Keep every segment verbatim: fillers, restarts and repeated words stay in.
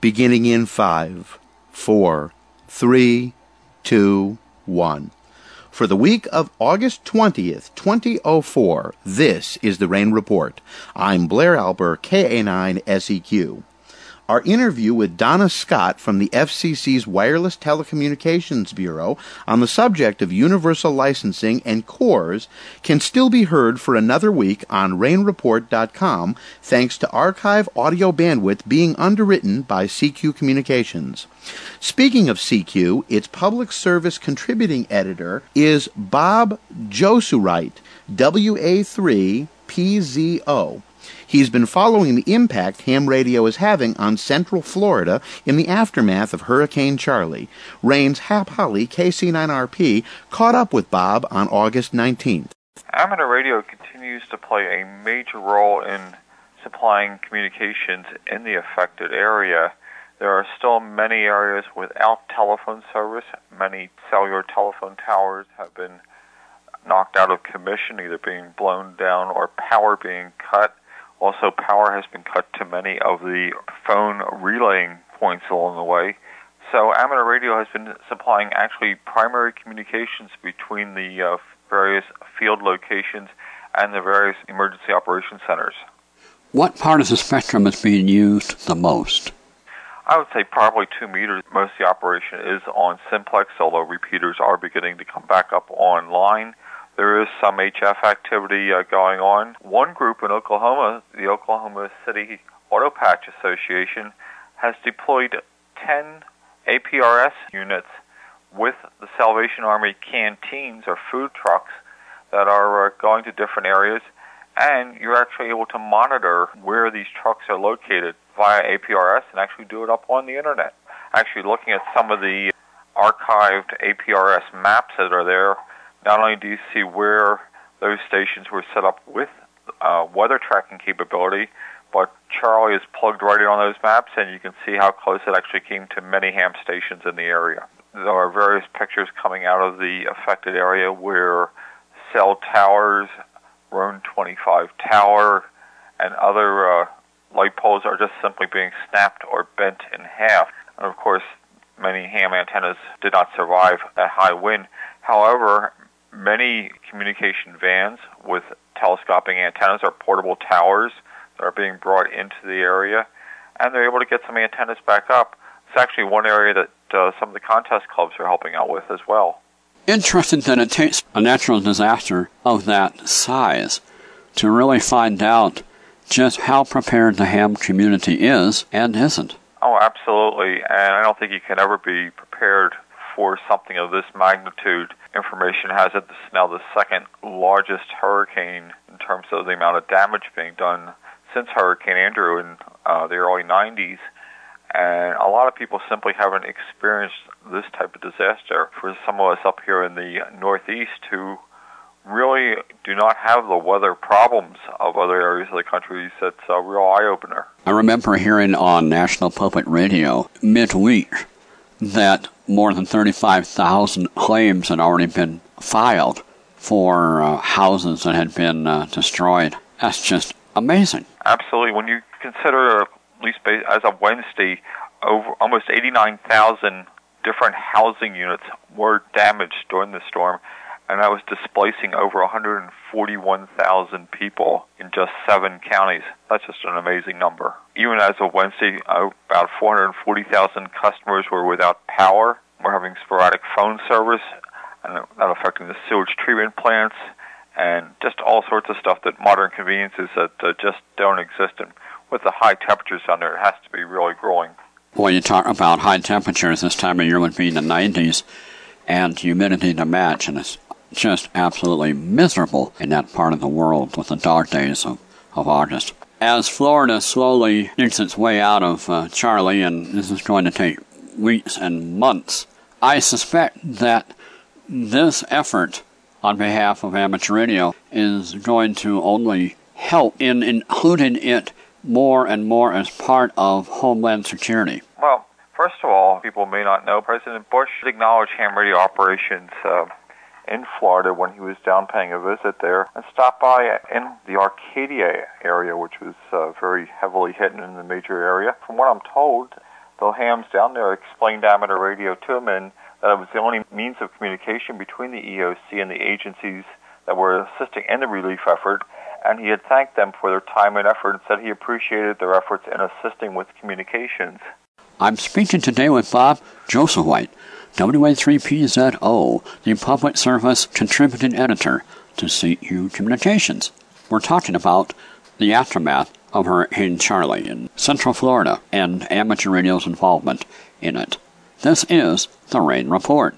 beginning in five, four, three, two, one. For the week of August twentieth, twenty oh four, this is the Rain Report. I'm Blair Alber, K A nine S E Q. Our interview with Donna Scott from the F C C's Wireless Telecommunications Bureau on the subject of universal licensing and C O R S can still be heard for another week on rain report dot com, thanks to archive audio bandwidth being underwritten by C Q Communications. Speaking of C Q, its public service contributing editor is Bob Josurite, W A three P Z O. He's been following the impact ham radio is having on Central Florida in the aftermath of Hurricane Charlie. Rain's Hap Holly, K C nine R P, caught up with Bob on August nineteenth. Amateur radio continues to play a major role in supplying communications in the affected area. There are still many areas without telephone service. Many cellular telephone towers have been knocked out of commission, either being blown down or power being cut. Also, power has been cut to many of the phone relaying points along the way. So amateur radio has been supplying actually primary communications between the uh, various field locations and the various emergency operations centers. What part of the spectrum is being used the most? I would say probably two meters. Most of the operation is on simplex, although repeaters are beginning to come back up online. There is some H F activity uh, going on. One group in Oklahoma, the Oklahoma City Auto Patch Association, has deployed ten A P R S units with the Salvation Army canteens or food trucks that are uh, going to different areas, and you're actually able to monitor where these trucks are located via A P R S and actually do it up on the internet. Actually looking at some of the archived A P R S maps that are there, not only do you see where those stations were set up with uh, weather tracking capability, but Charlie is plugged right in on those maps, and you can see how close it actually came to many ham stations in the area. There are various pictures coming out of the affected area where cell towers, Roan twenty-five tower, and other uh, light poles are just simply being snapped or bent in half. And of course, many ham antennas did not survive that high wind. However, many communication vans with telescoping antennas or portable towers that are being brought into the area, and they're able to get some antennas back up. It's actually one area that uh, some of the contest clubs are helping out with as well. Interesting that it takes a natural disaster of that size to really find out just how prepared the ham community is and isn't. Oh, absolutely, and I don't think you can ever be prepared for something of this magnitude. Information has it this is now the second largest hurricane in terms of the amount of damage being done since Hurricane Andrew in uh, the early nineties. And a lot of people simply haven't experienced this type of disaster. For some of us up here in the Northeast who really do not have the weather problems of other areas of the country, it's a real eye-opener. I remember hearing on National Public Radio midweek that more than thirty-five thousand claims had already been filed for uh, houses that had been uh, destroyed. That's just amazing. Absolutely. When you consider, at least as of Wednesday, over almost eighty-nine thousand different housing units were damaged during the storm, and that was displacing over one hundred forty-one thousand people in just seven counties. That's just an amazing number. Even as of Wednesday, uh, about four hundred forty thousand customers were without power. We're having sporadic phone service, and that affecting the sewage treatment plants, and just all sorts of stuff that modern conveniences that uh, just don't exist. And with the high temperatures down there, it has to be really growing. Well, you talk about high temperatures, this time of year would be in the nineties, and humidity to match, and it's just absolutely miserable in that part of the world with the dark days of, of August. As Florida slowly digs its way out of uh, Charlie, and this is going to take weeks and months, I suspect that this effort on behalf of amateur radio is going to only help in including it more and more as part of Homeland Security. Well, first of all, people may not know, President Bush acknowledged ham radio operations uh, in Florida when he was down paying a visit there, and stopped by in the Arcadia area, which was uh, very heavily hit in the major area. From what I'm told, The hams down there explained amateur radio to him, and that it was the only means of communication between the E O C and the agencies that were assisting in the relief effort, and he had thanked them for their time and effort and said he appreciated their efforts in assisting with communications. I'm speaking today with Bob Josewhite, W A three P Z O, the Public Service Contributing Editor to C U Communications. We're talking about the aftermath of Hurricane Charley in Central Florida and amateur radio's involvement in it. This is the Rain Report.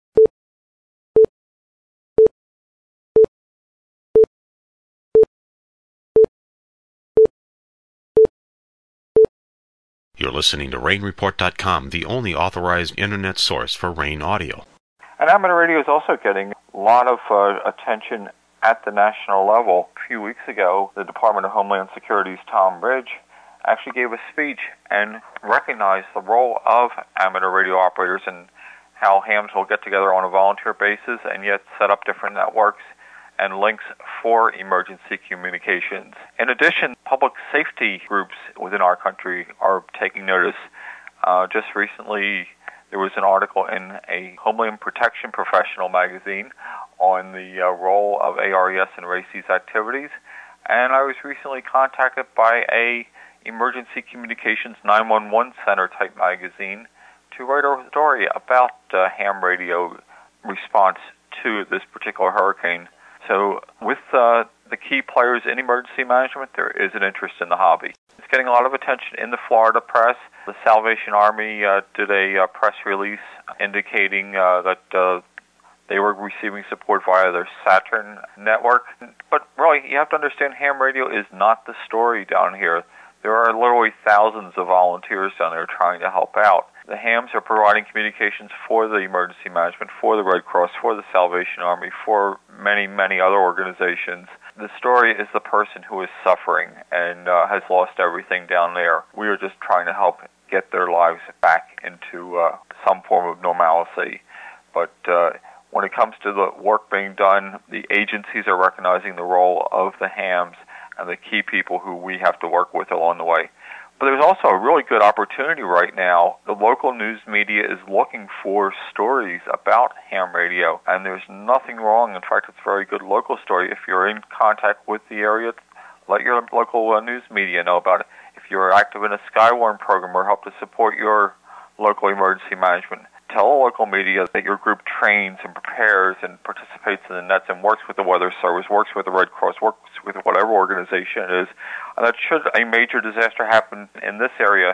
You're listening to Rain Report dot com, the only authorized internet source for Rain audio. And amateur radio is also getting a lot of uh, attention at the national level. A few weeks ago, the Department of Homeland Security's Tom Ridge actually gave a speech and recognized the role of amateur radio operators and how hams will get together on a volunteer basis and yet set up different networks and links for emergency communications. In addition, public safety groups within our country are taking notice. Uh, just recently, there was an article in a Homeland Protection Professional magazine on the uh, role of A R E S in RACES activities, and I was recently contacted by a Emergency Communications nine one one Center type magazine to write a story about uh, ham radio response to this particular hurricane. So with uh, the key players in emergency management, there is an interest in the hobby. It's getting a lot of attention in the Florida press. The Salvation Army uh, did a uh, press release indicating uh, that uh, they were receiving support via their Saturn network. But really, you have to understand ham radio is not the story down here. There are literally thousands of volunteers down there trying to help out. The hams are providing communications for the emergency management, for the Red Cross, for the Salvation Army, for many, many other organizations. The story is the person who is suffering and uh, has lost everything down there. We are just trying to help get their lives back into uh, some form of normalcy. But uh, when it comes to the work being done, the agencies are recognizing the role of the hams and the key people who we have to work with along the way. But there's also a really good opportunity right now. The local news media is looking for stories about ham radio, and there's nothing wrong. In fact, it's a very good local story. If you're in contact with the area, let your local uh, news media know about it. If you're active in a Skywarn program or help to support your local emergency management, tell the local media that your group trains and prepares and participates in the nets and works with the Weather Service, works with the Red Cross, works with whatever organization it is, and that should a major disaster happen in this area,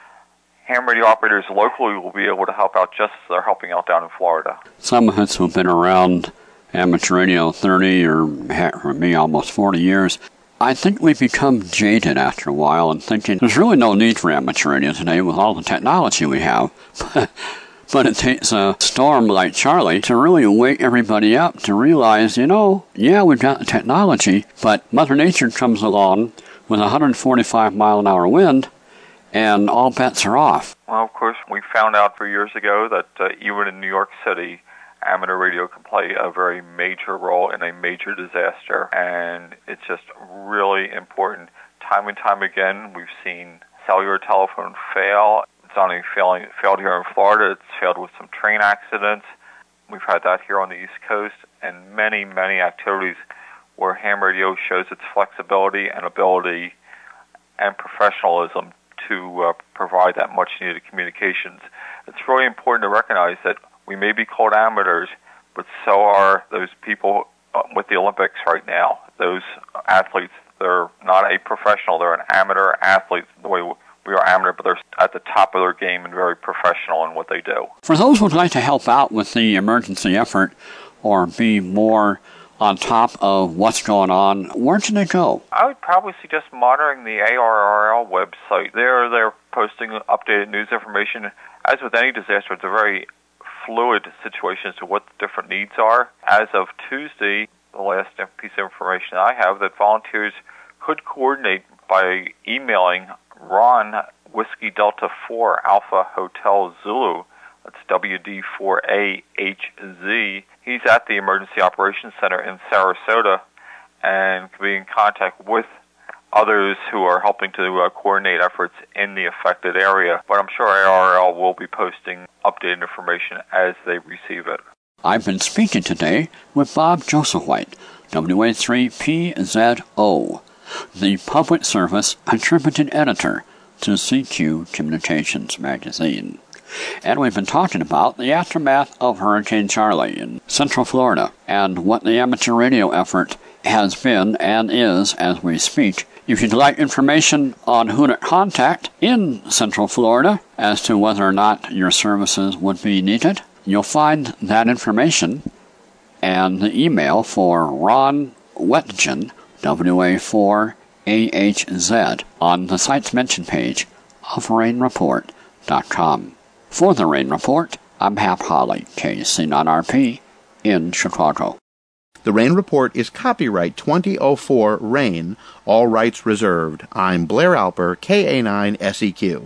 ham radio operators locally will be able to help out just as they're helping out down in Florida. Some of us who've been around amateur radio thirty or for me almost forty years, I think we become jaded after a while and thinking there's really no need for amateur radio today with all the technology we have. But it takes a storm like Charley to really wake everybody up to realize, you know, yeah, we've got the technology, but Mother Nature comes along with a one hundred forty-five mile an hour wind, and all bets are off. Well, of course, we found out three years ago that uh, even in New York City, amateur radio can play a very major role in a major disaster, and it's just really important. Time and time again, we've seen cellular telephone fail. It's not only failing, failed here in Florida, it's failed with some train accidents. We've had that here on the East Coast, and many, many activities where ham radio shows its flexibility and ability and professionalism to uh, provide that much-needed communications. It's really important to recognize that we may be called amateurs, but so are those people uh, with the Olympics right now. Those athletes, they're not a professional, they're an amateur athlete, the way we are amateur, but they're at the top of their game and very professional in what they do. For those who would like to help out with the emergency effort or be more on top of what's going on, where should they go? I would probably suggest monitoring the A R R L website. There, they're posting updated news information. As with any disaster, it's a very fluid situation as to what the different needs are. As of Tuesday, the last piece of information I have, that volunteers could coordinate by emailing Ron Whiskey Delta four Alpha Hotel Zulu. That's W D four A H Z. He's at the Emergency Operations Center in Sarasota and can be in contact with others who are helping to uh, coordinate efforts in the affected area. But I'm sure A R L will be posting updated information as they receive it. I've been speaking today with Bob Josewhite, W A three P Z O, the Public Service Contributing Editor to C Q Communications Magazine. And we've been talking about the aftermath of Hurricane Charley in Central Florida and what the amateur radio effort has been and is as we speak. If you'd like information on who to contact in Central Florida as to whether or not your services would be needed, you'll find that information and the email for Ron Wetjen, W A four A H Z, on the site's mention page of rain report dot com. For the Rain Report, I'm Hap Holly, K C nine R P, in Chicago. The Rain Report is copyright twenty oh four Rain, all rights reserved. I'm Blair Alper, K A nine S E Q.